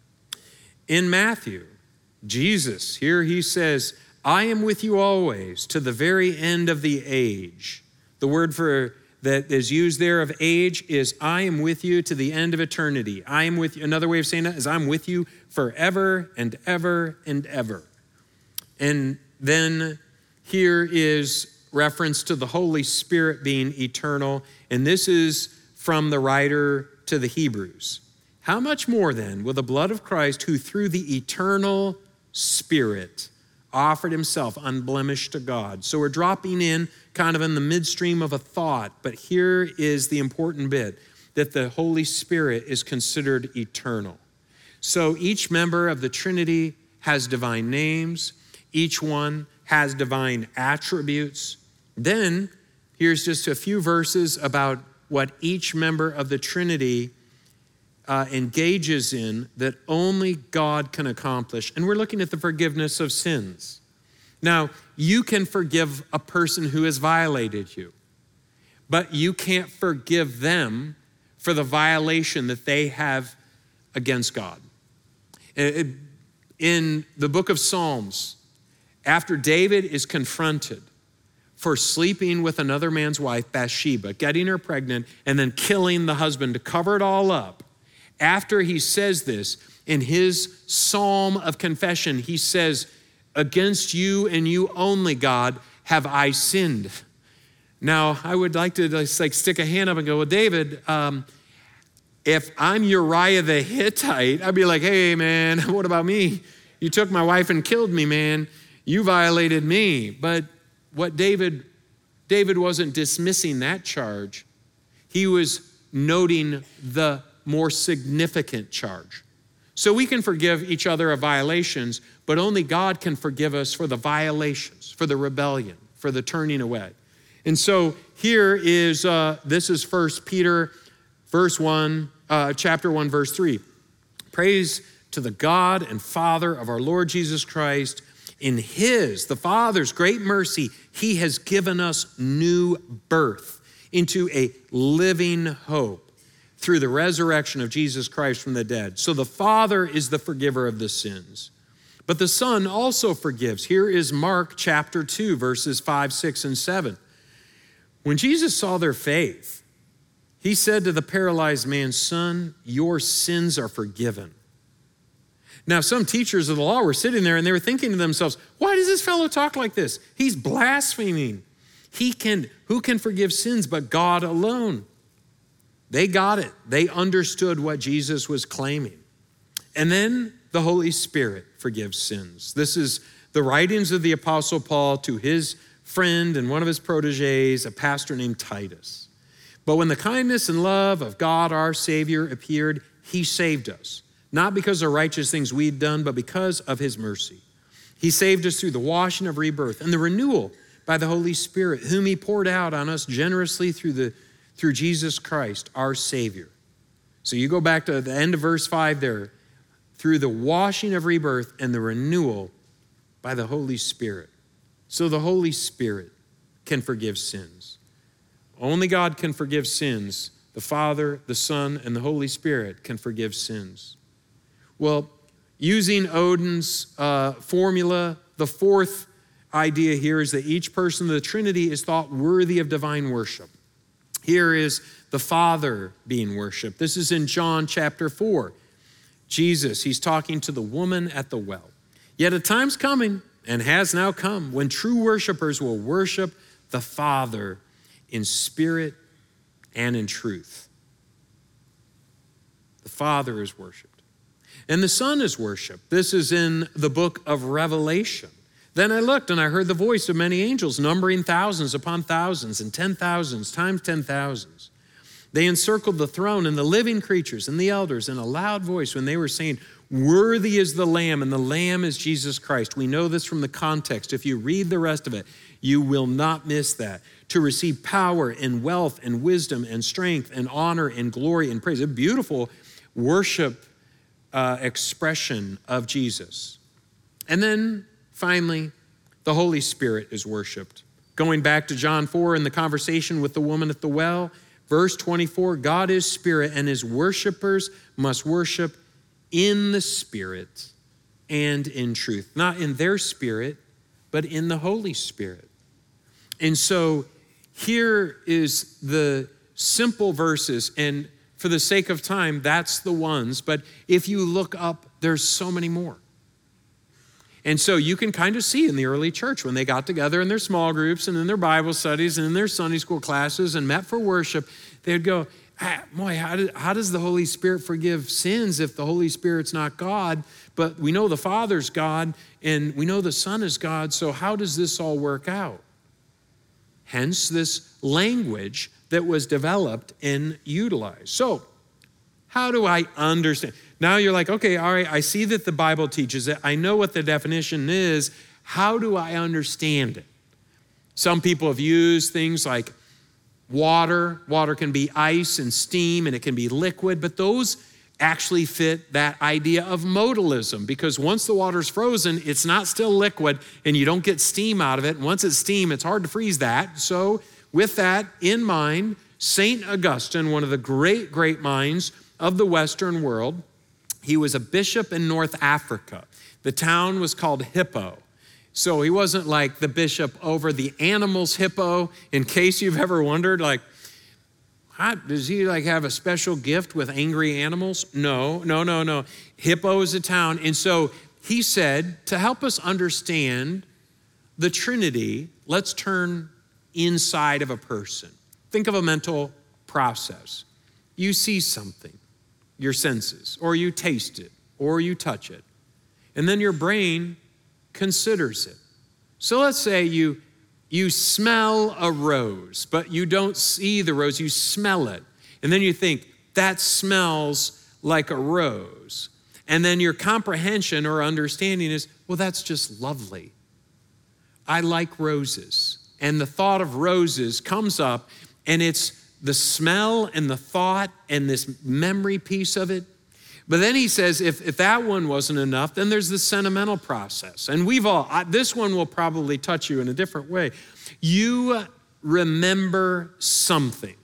In Matthew, Jesus, here he says, I am with you always to the very end of the age. The word for that is used there of age is I am with you to the end of eternity. I am with you. Another way of saying that is I'm with you forever and ever and ever. And then here is reference to the Holy Spirit being eternal. And this is from the writer to the Hebrews. How much more then will the blood of Christ, who through the eternal Spirit offered himself unblemished to God. So we're dropping in kind of in the midstream of a thought, but here is the important bit, that the Holy Spirit is considered eternal. So each member of the Trinity has divine names. Each one has divine attributes. Then here's just a few verses about what each member of the Trinity Uh, engages in that only God can accomplish. And we're looking at the forgiveness of sins. Now, you can forgive a person who has violated you, but you can't forgive them for the violation that they have against God. In the book of Psalms, after David is confronted for sleeping with another man's wife, Bathsheba, getting her pregnant, and then killing the husband to cover it all up, after he says this, in his psalm of confession, he says, against you and you only, God, have I sinned. Now, I would like to just like stick a hand up and go, well, David, um, if I'm Uriah the Hittite, I'd be like, hey, man, what about me? You took my wife and killed me, man. You violated me. But what David, David wasn't dismissing that charge. He was noting the more significant charge. So we can forgive each other of violations, but only God can forgive us for the violations, for the rebellion, for the turning away. And so here is, uh, this is First Peter verse one, uh, chapter one, verse three. Praise to the God and Father of our Lord Jesus Christ. In his, the Father's great mercy, he has given us new birth into a living hope through the resurrection of Jesus Christ from the dead. So the Father is the forgiver of the sins. But the Son also forgives. Here is Mark chapter two, verses five, six, and seven. When Jesus saw their faith, he said to the paralyzed man, son, your sins are forgiven. Now, some teachers of the law were sitting there and they were thinking to themselves, why does this fellow talk like this? He's blaspheming. He can, who can forgive sins but God alone? They got it. They understood what Jesus was claiming. And then the Holy Spirit forgives sins. This is the writings of the Apostle Paul to his friend and one of his proteges, a pastor named Titus. But when the kindness and love of God, our Savior, appeared, he saved us, not because of righteous things we'd done, but because of his mercy. He saved us through the washing of rebirth and the renewal by the Holy Spirit, whom he poured out on us generously through, the, through Jesus Christ, our Savior. So you go back to the end of verse five there, through the washing of rebirth and the renewal by the Holy Spirit. So the Holy Spirit can forgive sins. Only God can forgive sins. The Father, the Son, and the Holy Spirit can forgive sins. Well, using Odin's uh, formula, the fourth idea here is that each person of the Trinity is thought worthy of divine worship. Here is the Father being worshiped. This is in John chapter four. Jesus, he's talking to the woman at the well. Yet a time's coming, and has now come, when true worshipers will worship the Father in spirit and in truth. The Father is worshiped. And the Son is worshiped. This is in the book of Revelation. Then I looked and I heard the voice of many angels, numbering thousands upon thousands and ten thousands times ten thousands. They encircled the throne and the living creatures and the elders in a loud voice when they were saying, "Worthy is the Lamb, and the Lamb is Jesus Christ." We know this from the context. If you read the rest of it, you will not miss that. To receive power and wealth and wisdom and strength and honor and glory and praise. A beautiful worship uh, expression of Jesus. And then finally, the Holy Spirit is worshiped. Going back to John four in the conversation with the woman at the well, verse twenty-four, God is spirit, and his worshipers must worship in the Spirit and in truth. Not in their spirit, but in the Holy Spirit. And so here is the simple verses, and for the sake of time, that's the ones. But if you look up, there's so many more. And so you can kind of see in the early church when they got together in their small groups and in their Bible studies and in their Sunday school classes and met for worship, they'd go, ah, boy, how, did, how does the Holy Spirit forgive sins if the Holy Spirit's not God? But we know the Father's God and we know the Son is God, so how does this all work out? Hence this language that was developed and utilized. So how do I understand? Now you're like, okay, all right, I see that the Bible teaches it. I know what the definition is. How do I understand it? Some people have used things like water. Water can be ice and steam, and it can be liquid, but those actually fit that idea of modalism, because once the water's frozen, it's not still liquid, and you don't get steam out of it. And once it's steam, it's hard to freeze that. So with that in mind, Saint Augustine, one of the great, great minds of the Western world, he was a bishop in North Africa. The town was called Hippo. So he wasn't like the bishop over the animals Hippo, in case you've ever wondered, like, how, does he like have a special gift with angry animals? No, no, no, no. Hippo is a town. And so he said, to help us understand the Trinity, let's turn inside of a person. Think of a mental process. You see something, your senses, or you taste it, or you touch it. And then your brain considers it. So let's say you, you smell a rose, but you don't see the rose, you smell it. And then you think, that smells like a rose. And then your comprehension or understanding is, well, that's just lovely. I like roses. And the thought of roses comes up, and it's the smell and the thought and this memory piece of it. But then he says, if, if that one wasn't enough, then there's the sentimental process. And we've all, I, this one will probably touch you in a different way. You remember something.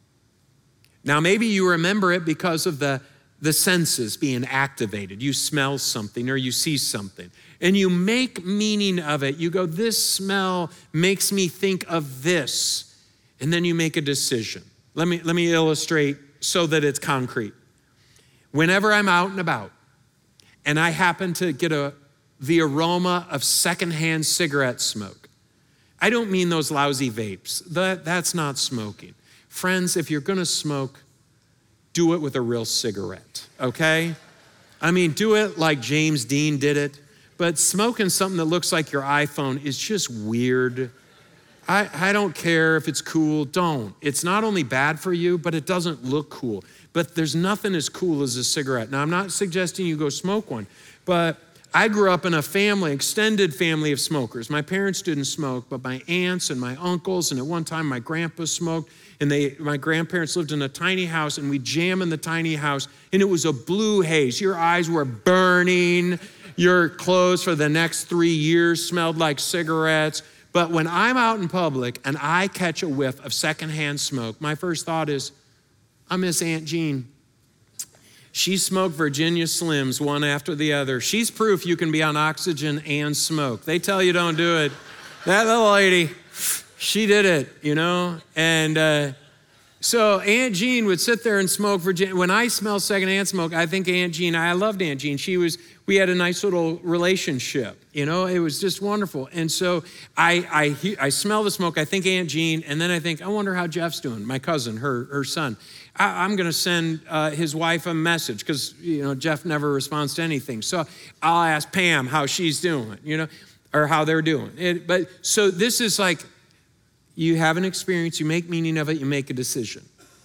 Now, maybe you remember it because of the, the senses being activated. You smell something or you see something. And you make meaning of it. You go, this smell makes me think of this. And then you make a decision. Let me, let me illustrate so that it's concrete. Whenever I'm out and about and I happen to get a, the aroma of secondhand cigarette smoke, I don't mean those lousy vapes. That, that's not smoking. Friends, if you're gonna smoke, do it with a real cigarette, okay? I mean, do it like James Dean did it, but smoking something that looks like your iPhone is just weird. I, I don't care if it's cool, don't. It's not only bad for you, but it doesn't look cool. But there's nothing as cool as a cigarette. Now, I'm not suggesting you go smoke one, but I grew up in a family, extended family of smokers. My parents didn't smoke, but my aunts and my uncles, and at one time my grandpa smoked, and they, my grandparents lived in a tiny house, and we jam in the tiny house, and it was a blue haze. Your eyes were burning. Your clothes for the next three years smelled like cigarettes. But when I'm out in public and I catch a whiff of secondhand smoke, my first thought is, I miss Aunt Jean. She smoked Virginia Slims one after the other. She's proof you can be on oxygen and smoke. They tell you don't do it. That little lady, she did it, you know? And uh, so Aunt Jean would sit there and smoke Virginia. When I smell secondhand smoke, I think Aunt Jean, I loved Aunt Jean. She was, we had a nice little relationship, you know? It was just wonderful. And so I, I, I smell the smoke, I think Aunt Jean, and then I think, I wonder how Jeff's doing, my cousin, her, her son. I, I'm gonna send uh, his wife a message because, you know, Jeff never responds to anything. So I'll ask Pam how she's doing, you know, or how they're doing. It, but so this is like, you have an experience, you make meaning of it, you make a decision.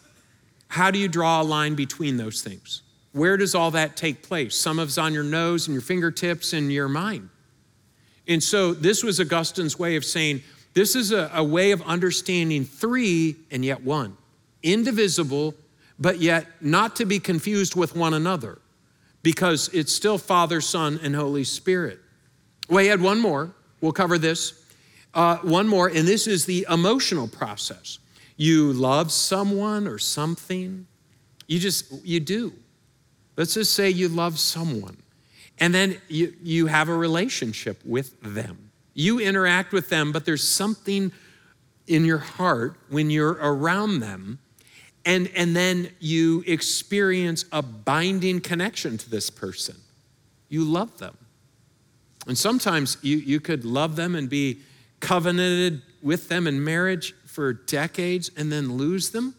How do you draw a line between those things? Where does all that take place? Some of it's on your nose and your fingertips and your mind. And so this was Augustine's way of saying, this is a, a way of understanding three and yet one. Indivisible, but yet not to be confused with one another, because it's still Father, Son, and Holy Spirit. Well, he had one more. We'll cover this. Uh, one more, and this is the emotional process. You love someone or something. You just, you do. Let's just say you love someone. And then you, you have a relationship with them. You interact with them, but there's something in your heart when you're around them. And, and then you experience a binding connection to this person. You love them. And sometimes you, you could love them and be covenanted with them in marriage for decades and then lose them.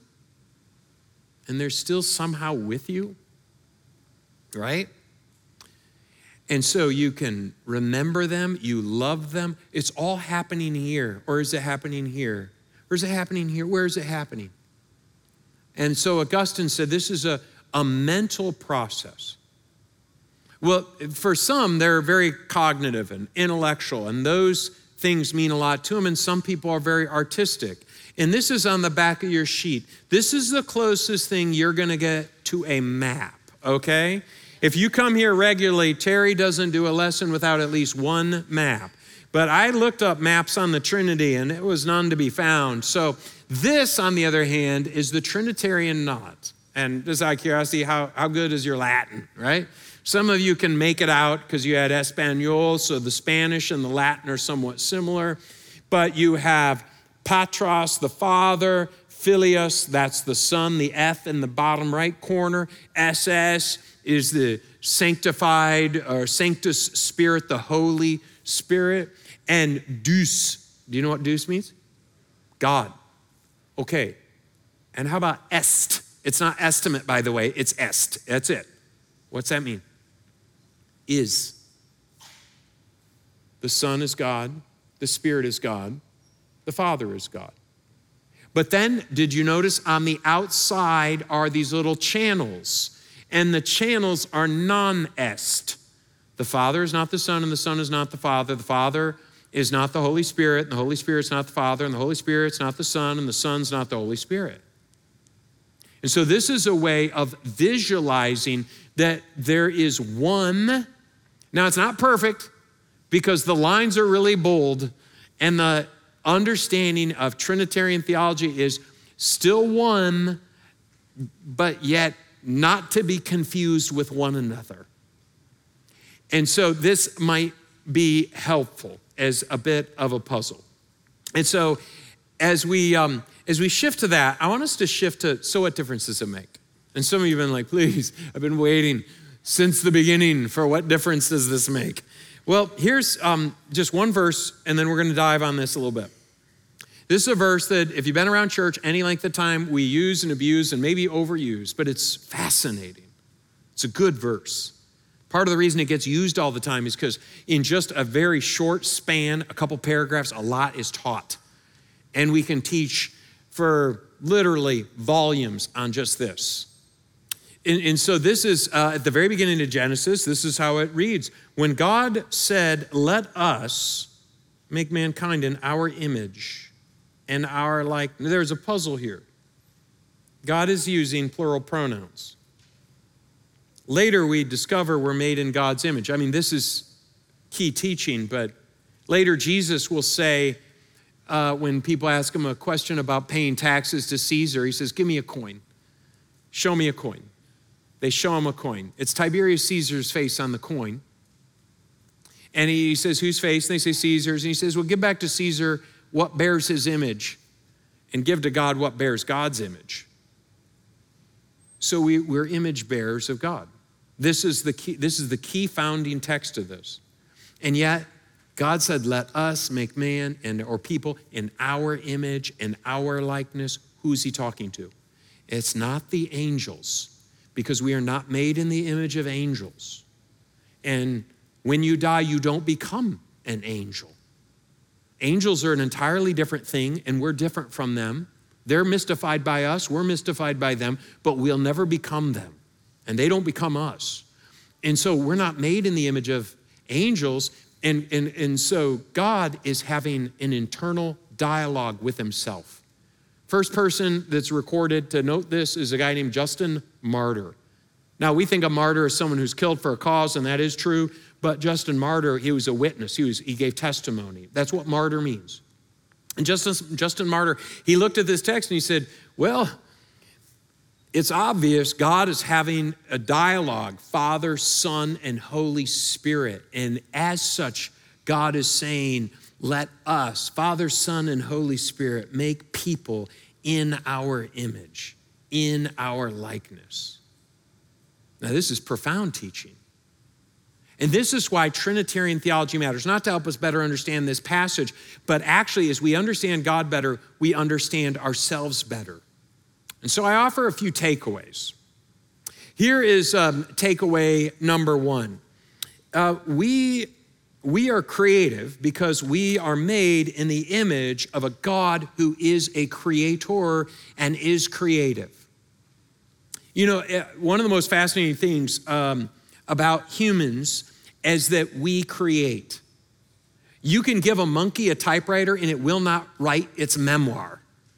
And they're still somehow with you, right? And so you can remember them, you love them. It's all happening here. Or is it happening here? Or is it happening here? Where is it happening? And so Augustine said this is a, a mental process. Well, for some, they're very cognitive and intellectual, and those things mean a lot to them, and some people are very artistic. And this is on the back of your sheet. This is the closest thing you're gonna get to a map, okay? If you come here regularly, Terry doesn't do a lesson without at least one map. But I looked up maps on the Trinity, and it was none to be found. So this, on the other hand, is the Trinitarian knot. And just out of curiosity, how, how good is your Latin, right? Some of you can make it out because you had Espanol, so the Spanish and the Latin are somewhat similar. But you have Patros, the Father, Filius, that's the Son, the F in the bottom right corner. S S is the sanctified or Sanctus Spirit, the Holy Spirit. And Deus, do you know what Deus means? God. Okay. And how about est? It's not estimate, by the way, it's est. That's it. What's that mean? Is. The Son is God, the Spirit is God, the Father is God. But then, did you notice on the outside are these little channels, and the channels are non-est. The Father is not the Son, and the Son is not the Father. The Father is not the Holy Spirit, and the Holy Spirit's not the Father, and the Holy Spirit's not the Son, and the Son's not the Holy Spirit. And so this is a way of visualizing that there is one. Now, it's not perfect because the lines are really bold, and the understanding of Trinitarian theology is still one, but yet not to be confused with one another. And so this might be helpful as a bit of a puzzle. And so as we um, as we shift to that, I want us to shift to, so what difference does it make? And some of you have been like, please, I've been waiting since the beginning for what difference does this make? Well, here's um, just one verse, and then we're gonna dive on this a little bit. This is a verse that if you've been around church any length of time, we use and abuse and maybe overuse, but it's fascinating. It's a good verse. Part of the reason it gets used all the time is because in just a very short span, a couple paragraphs, a lot is taught. And we can teach for literally volumes on just this. And, and so this is uh, at the very beginning of Genesis, this is how it reads. When God said, let us make mankind in our image and our like, there's a puzzle here. God is using plural pronouns. Later we discover we're made in God's image. I mean, this is key teaching, but later Jesus will say, uh, when people ask him a question about paying taxes to Caesar, he says, give me a coin. Show me a coin. They show him a coin. It's Tiberius Caesar's face on the coin. And he says, whose face? And they say Caesar's. And he says, well, give back to Caesar what bears his image and give to God what bears God's image. So we, we're image bearers of God. This is the key, this is the key founding text of this. And yet, God said, let us make man and or people in our image and our likeness. Who's he talking to? It's not the angels, because we are not made in the image of angels. And when you die, you don't become an angel. Angels are an entirely different thing, and we're different from them. They're mystified by us, we're mystified by them, but we'll never become them, and they don't become us. And so we're not made in the image of angels, and, and, and so God is having an internal dialogue with himself. First person that's recorded to note this is a guy named Justin Martyr. Now, we think a martyr is someone who's killed for a cause, and that is true, but Justin Martyr, he was a witness. He, was, he gave testimony. That's what martyr means. And Justin, Justin Martyr, he looked at this text and he said, well, it's obvious God is having a dialogue, Father, Son, and Holy Spirit. And as such, God is saying, let us, Father, Son, and Holy Spirit, make people in our image, in our likeness. Now, this is profound teaching. And this is why Trinitarian theology matters, not to help us better understand this passage, but actually as we understand God better, we understand ourselves better. And so I offer a few takeaways. Here is um, takeaway number one. Uh, we, we are creative because we are made in the image of a God who is a creator and is creative. You know, one of the most fascinating things um, about humans is that we create. You can give a monkey a typewriter and it will not write its memoir.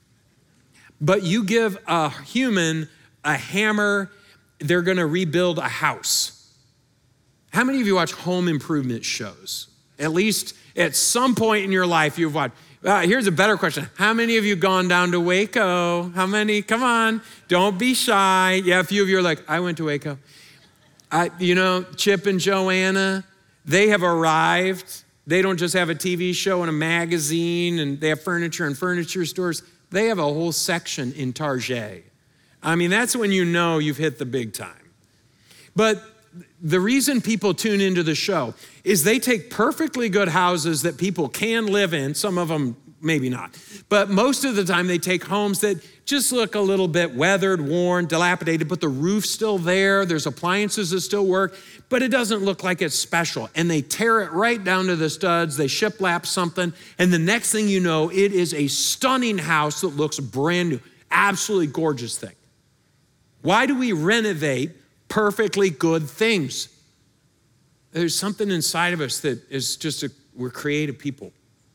But you give a human a hammer, they're gonna rebuild a house. How many of you watch home improvement shows? At least at some point in your life you've watched. Uh, here's a better question. How many of you gone down to Waco? How many? Come on, don't be shy. Yeah, a few of you are like, I went to Waco. I, you know, Chip and Joanna, they have arrived. They don't just have a T V show and a magazine and they have furniture and furniture stores. They have a whole section in Target. I mean, that's when you know you've hit the big time. But the reason people tune into the show is they take perfectly good houses that people can live in. Some of them, maybe not. But most of the time they take homes that just look a little bit weathered, worn, dilapidated, but the roof's still there. There's appliances that still work, but it doesn't look like it's special. And they tear it right down to the studs. They shiplap something. And the next thing you know, it is a stunning house that looks brand new. Absolutely gorgeous thing. Why do we renovate perfectly good things? There's something inside of us that is just, a, we're creative people.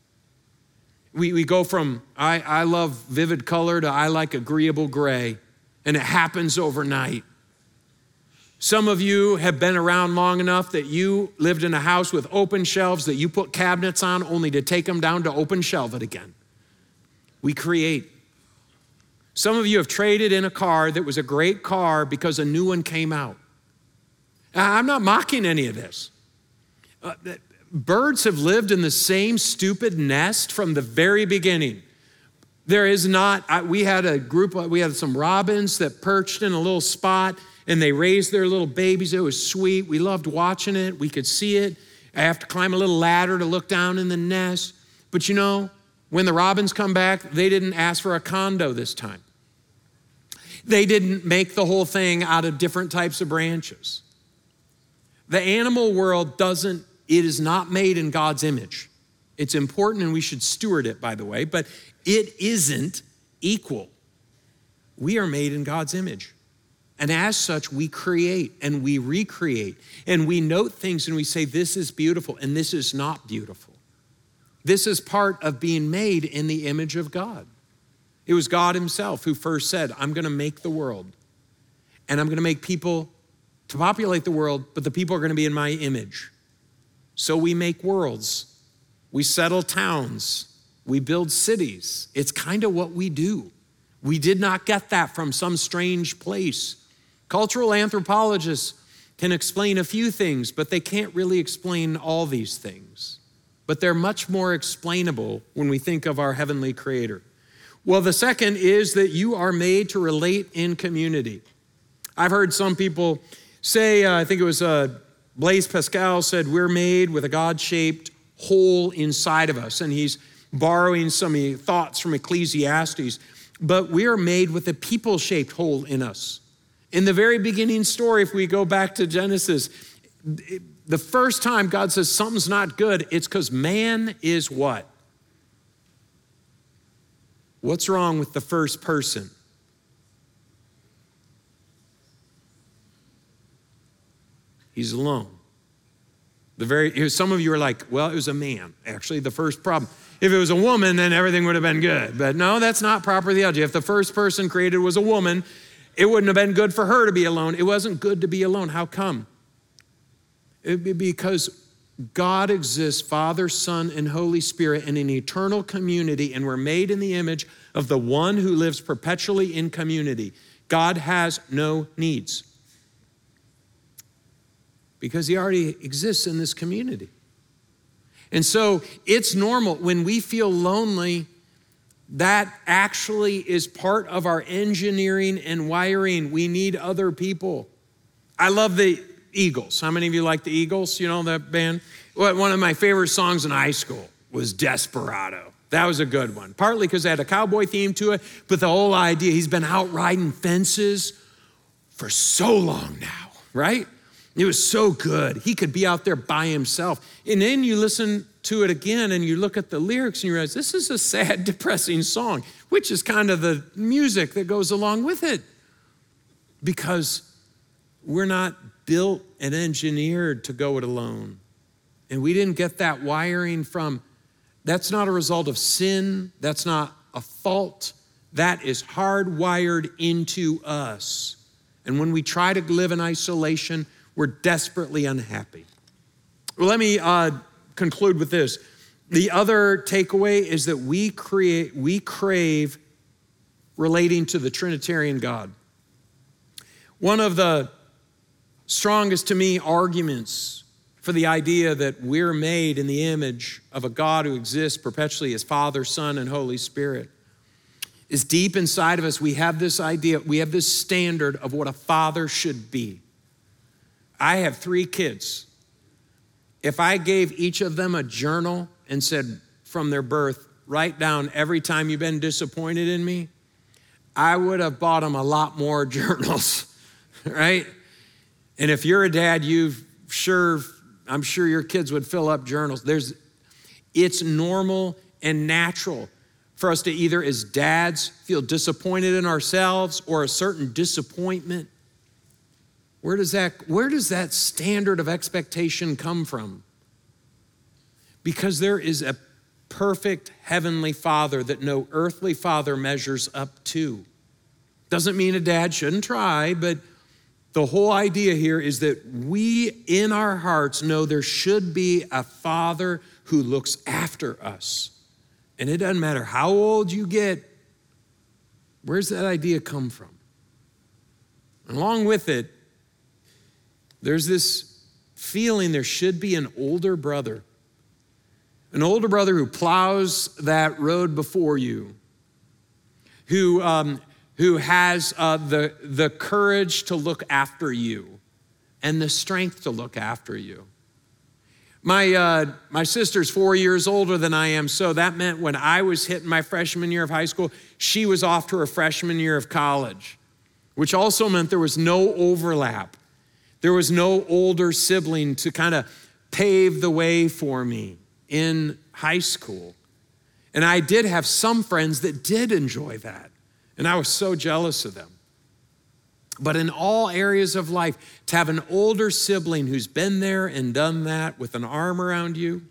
We, we go from, I, I love vivid color to I like agreeable gray, and it happens overnight. Some of you have been around long enough that you lived in a house with open shelves that you put cabinets on only to take them down to open shelve it again. We create. Some of you have traded in a car that was a great car because a new one came out. I'm not mocking any of this. Uh, birds have lived in the same stupid nest from the very beginning. There is not, I, we had a group, we had some robins that perched in a little spot and they raised their little babies. It was sweet. We loved watching it. We could see it. I have to climb a little ladder to look down in the nest. But you know, when the robins come back, they didn't ask for a condo this time. They didn't make the whole thing out of different types of branches. The animal world doesn't, it is not made in God's image. It's important and we should steward it, by the way, but it isn't equal. We are made in God's image. And as such, we create and we recreate and we note things and we say, this is beautiful and this is not beautiful. This is part of being made in the image of God. It was God himself who first said, I'm gonna make the world and I'm gonna make people to populate the world, but the people are gonna be in my image. So we make worlds, we settle towns, we build cities. It's kind of what we do. We did not get that from some strange place. Cultural anthropologists can explain a few things, but they can't really explain all these things. But they're much more explainable when we think of our heavenly creator. Well, the second is that you are made to relate in community. I've heard some people say, uh, I think it was uh, Blaise Pascal said, we're made with a God-shaped hole inside of us. And he's borrowing some thoughts from Ecclesiastes. But we are made with a people-shaped hole in us. In the very beginning story, if we go back to Genesis, the first time God says something's not good, it's because man is what? What's wrong with the first person? He's alone. The very, some of you are like, well, it was a man. Actually, the first problem. If it was a woman, then everything would have been good. But no, that's not proper theology. If the first person created was a woman, it wouldn't have been good for her to be alone. It wasn't good to be alone. How come? It'd be because God exists, Father, Son, and Holy Spirit in an eternal community, and we're made in the image of the one who lives perpetually in community. God has no needs because he already exists in this community. And so it's normal when we feel lonely. That actually is part of our engineering and wiring. We need other people. I love the Eagles. How many of you like the Eagles? You know that band? One of my favorite songs in high school was Desperado. That was a good one. Partly because it had a cowboy theme to it, but the whole idea, he's been out riding fences for so long now, right? It was so good. He could be out there by himself. And then you listen to it again and you look at the lyrics and you realize this is a sad, depressing song, which is kind of the music that goes along with it. Because we're not built and engineered to go it alone. And we didn't get that wiring from, that's not a result of sin. That's not a fault. That is hardwired into us. And when we try to live in isolation, we're desperately unhappy. Well, let me uh, conclude with this. The other takeaway is that we create, we crave relating to the Trinitarian God. One of the strongest, to me, arguments for the idea that we're made in the image of a God who exists perpetually as Father, Son, and Holy Spirit is deep inside of us. We have this idea, we have this standard of what a father should be. I have three kids. If I gave each of them a journal and said from their birth, write down every time you've been disappointed in me, I would have bought them a lot more journals, right? And if you're a dad, you've sure, I'm sure your kids would fill up journals. There's, it's normal and natural for us to either as dads feel disappointed in ourselves or a certain disappointment. Where does that, where does that standard of expectation come from? Because there is a perfect heavenly Father that no earthly father measures up to. Doesn't mean a dad shouldn't try, but the whole idea here is that we in our hearts know there should be a Father who looks after us. And it doesn't matter how old you get, where's that idea come from? And along with it, there's this feeling there should be an older brother, an older brother who plows that road before you, who, um, who has uh, the, the courage to look after you and the strength to look after you. My, uh, my sister's four years older than I am, so that meant when I was hitting my freshman year of high school, she was off to her freshman year of college, which also meant there was no overlap. There was no older sibling to kind of pave the way for me in high school. And I did have some friends that did enjoy that. And I was so jealous of them. But in all areas of life, to have an older sibling who's been there and done that with an arm around you,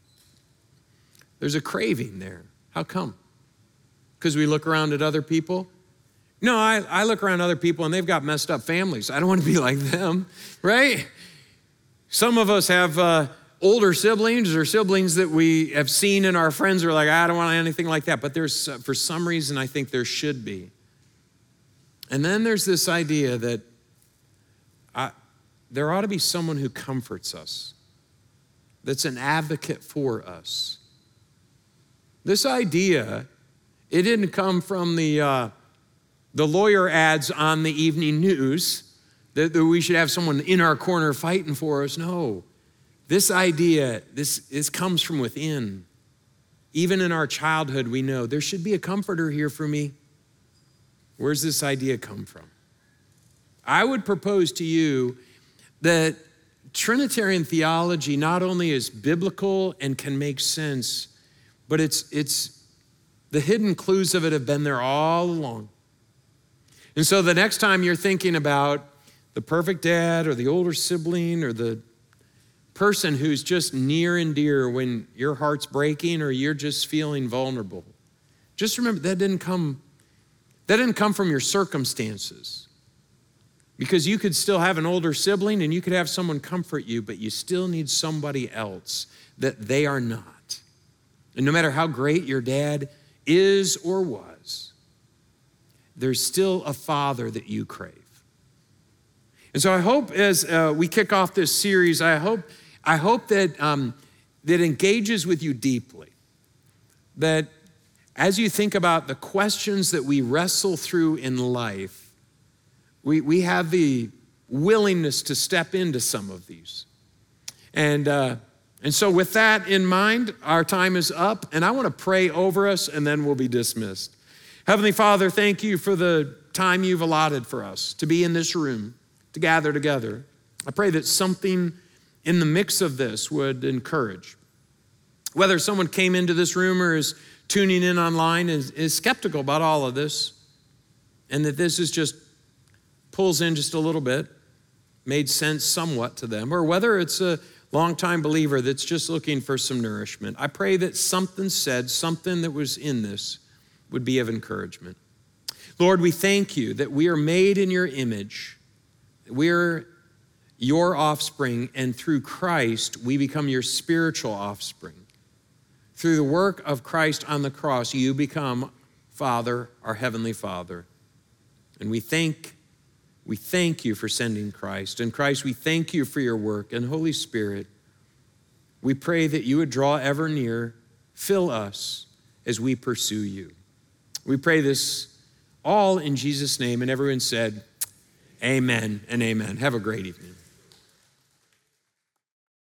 there's a craving there. How come? Because we look around at other people? No, I, I look around at other people and they've got messed up families. I don't want to be like them, right? Some of us have uh, older siblings or siblings that we have seen in our friends who are like, I don't want anything like that. But there's, uh, for some reason, I think there should be. And then there's this idea that I, there ought to be someone who comforts us, that's an advocate for us. This idea, it didn't come from the, uh, the lawyer ads on the evening news that, that we should have someone in our corner fighting for us. No, this idea, this, this comes from within. Even in our childhood, we know there should be a comforter here for me. Where's this idea come from? I would propose to you that Trinitarian theology not only is biblical and can make sense, but it's, it's the hidden clues of it have been there all along. And so the next time you're thinking about the perfect dad or the older sibling or the person who's just near and dear when your heart's breaking or you're just feeling vulnerable, just remember that didn't come That didn't come from your circumstances, because you could still have an older sibling and you could have someone comfort you, but you still need somebody else that they are not. And no matter how great your dad is or was, there's still a father that you crave. And so I hope as uh, we kick off this series, I hope, I hope that, um, that engages with you deeply, that as you think about the questions that we wrestle through in life, we, we have the willingness to step into some of these. And, uh, and so with that in mind, our time is up, and I want to pray over us, and then we'll be dismissed. Heavenly Father, thank you for the time you've allotted for us to be in this room, to gather together. I pray that something in the mix of this would encourage. Whether someone came into this room or is tuning in online is, is skeptical about all of this, and that this is just pulls in just a little bit, made sense somewhat to them, or whether it's a longtime believer that's just looking for some nourishment. I pray that something said, something that was in this would be of encouragement. Lord, we thank you that we are made in your image. We're your offspring, and through Christ, we become your spiritual offspring. Through the work of Christ on the cross, you become Father, our Heavenly Father. And we thank, we thank you for sending Christ. And Christ, we thank you for your work. And Holy Spirit, we pray that you would draw ever near, fill us as we pursue you. We pray this all in Jesus' name. And everyone said, amen and amen. Have a great evening.